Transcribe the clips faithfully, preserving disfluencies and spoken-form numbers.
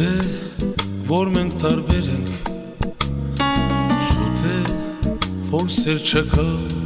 Գուցե որ մենք տարբեր ենք, շուտ է որ սեր չկա,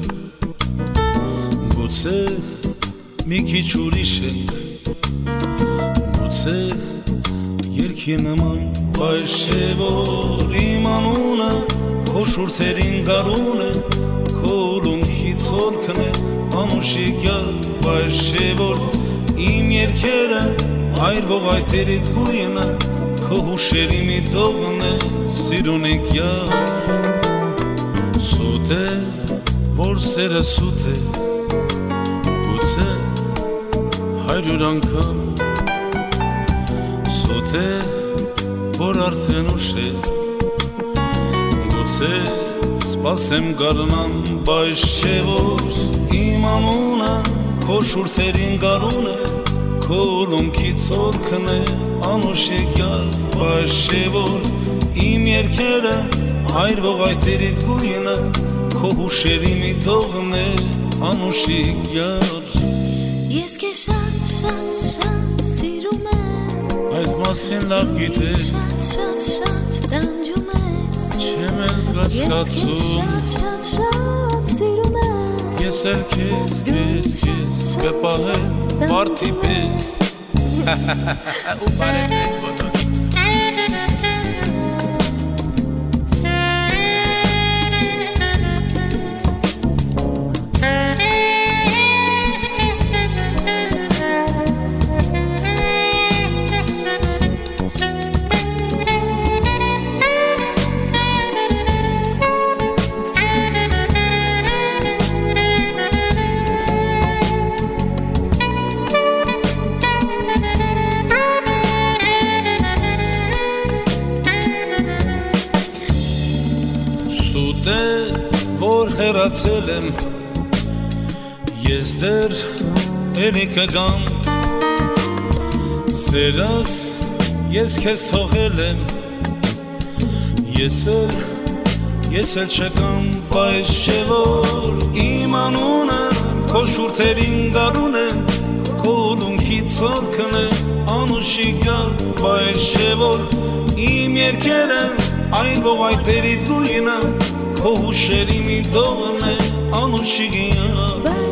գուցե մի քիչ ուրիշ ենք, գուցե երկի նման, բայց չէ որ իմ անունը քո շուրթերին գարուն է, քո ուլունքից ոլքն է անուշիկյալ, բայց չէ որ իմ երկերը այրվող այտերիդ գույնը քո հուշերի մի դողն է սիրուն ենք յար, սուտ է որ սերը սուտ է, գուցե հայրյուր անգամ, սուտ է որ արդեն ուշ է, գուցե սպասեմ գարնան, բայց չէ որ իմ անունը քո շուրթերին գարուն է, քո ուլունքից ոլքն է անուշիկյալ, բայց չէ որ իմ երկերը այրվող այտերիդ գույնը քո հուշերի մի դողն է անուշիկյալ։ Ես քեզ շատ շատ շատ սիրում եմ, այդ մասին լավ գիտես, շատ շատ շատ տանջում ես, չեմ էլ ես քեզ կասկածում, շատ շատ շատ սիրում եմ, ես էլ քեզ քեզ քեզ կպահեմ վարդի պես ու բարևներ բոլորին։ Սուտ է որ հեռացել եմ, ես դեռ էլի կգամ, սերս ես քեզ թողել եմ, ես էլ ես էլ չկամ, բայց չէ որ իմ անունը քո շուրթերին գարուն է, քո ուլունքից ոլքն է անուշիկյալ, բայց չէ որ իմ երկերը այրվող այտերիդ գույնը քո հուշերի մի դողն է անուշիկյալ։